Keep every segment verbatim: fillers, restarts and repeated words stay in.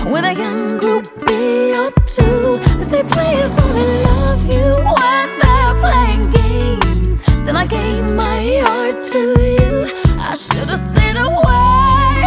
with a young groupie or two. They say players only love you when they're playing games. Still I gave my heart to you. I should've stayed away,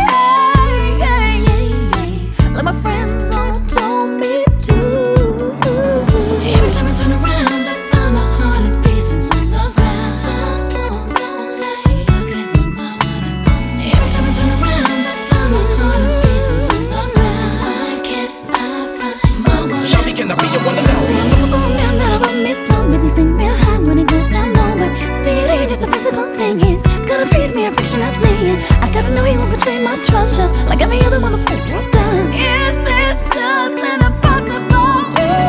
like my friends all told me to. Every time I turn around, I find a hundred pieces on the ground. So, so lonely. You gave me my one and only. Every time I turn around, I find a hundred pieces on the ground. Why can't I find my one? Shawty, can I be your one and only? See, I'm looking for a man that'll rub me slow, make me sing real high when it goes down low. But see, it ain't just a physical thing. He's gotta treat me affectionately, and I gotta know he won't betray my trust, just like every other motherfucker does. Is this just an impossible?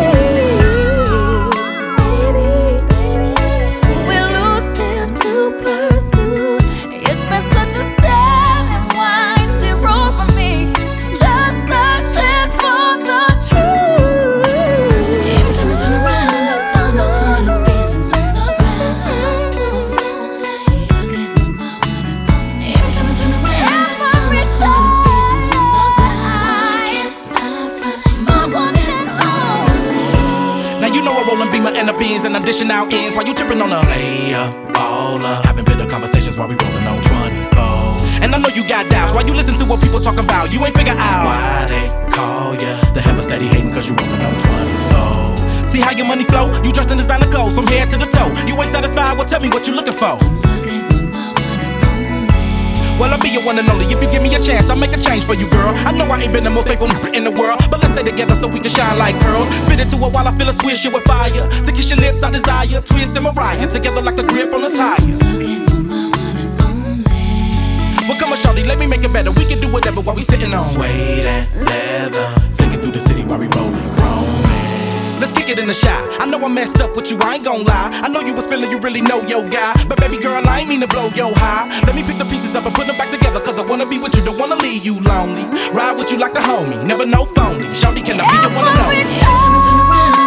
Baby, baby, we're elusive to pursue. It's been such a sad and winding road for me, just searching for the truth. Every time I turn around, I find a hundred pieces on the ground. So, so lonely. You gave me my one and only. Every time I turn around, I find a hundred pieces on the ground. Why can't I find my one and only? Now you know I roll and beam my inner beans and I'm dishing out ends while you tripping on a player, baller. Having bitter conversations while we rolling on twenty-four. And I know you got doubts. Why you listen to what people talking about? You ain't figure out why they call ya the heaven steady hating cause you rolling on twenty-four. See how your money flow? You dressed in designer clothes from head to the toe. You ain't satisfied? Well, tell me what you looking for. Well, I'll be your one and only. If you give me a chance, I'll make a change for you, girl. I know I ain't been the most faithful in the world, but let's stay together so we can shine like pearls. Spit it to it while I feel a swish you with fire. To kiss your lips, I desire. Twist and Mariah together like the grip on a tire. Well, come on, shawty, let me make it better. We can do whatever while we sitting on suede and leather, flicking through the city while we rolling, rolling. Let's kick it in the shot. I know I messed up with you, I ain't gon' lie. I know you was feeling you really know your guy, but baby girl, I ain't mean to blow your high. Let me pick the pieces up and put them back together, cause I wanna be with you, don't wanna leave you lonely. Ride with you like the homie, never no phony. Shawty, can I be your one and only? Every time I turn around,